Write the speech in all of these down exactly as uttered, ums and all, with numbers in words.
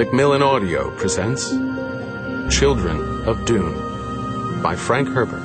Macmillan Audio presents Children of Dune by Frank Herbert.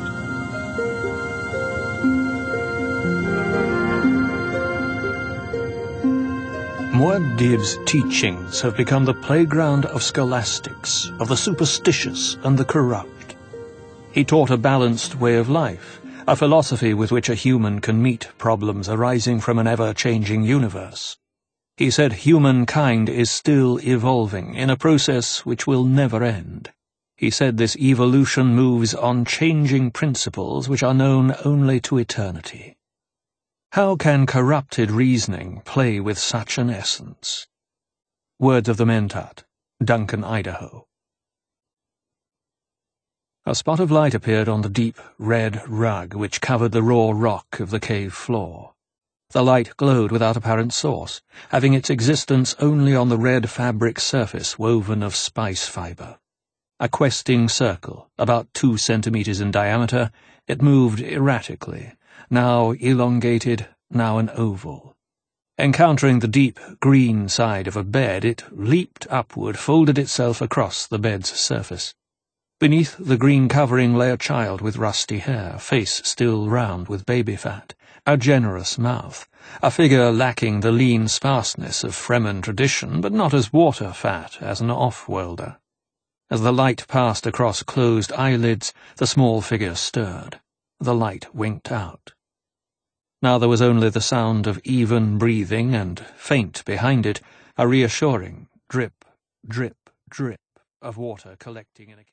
Muad'Dib's teachings have become the playground of scholastics, of the superstitious and the corrupt. He taught a balanced way of life, a philosophy with which a human can meet problems arising from an ever-changing universe. He said humankind is still evolving in a process which will never end. He said this evolution moves on changing principles which are known only to eternity. How can corrupted reasoning play with such an essence? Words of the Mentat, Duncan, Idaho. A spot of light appeared on the deep red rug which covered the raw rock of the cave floor. The light glowed without apparent source, having its existence only on the red fabric surface woven of spice fibre. A questing circle, about two centimetres in diameter, it moved erratically, now elongated, now an oval. Encountering the deep green side of a bed, it leaped upward, folded itself across the bed's surface. Beneath the green covering lay a child with rusty hair, face still round with baby fat, a generous mouth, a figure lacking the lean sparseness of Fremen tradition, but not as water-fat as an off-worlder. As the light passed across closed eyelids, the small figure stirred. The light winked out. Now there was only the sound of even breathing, and, faint behind it, a reassuring drip, drip, drip of water collecting in a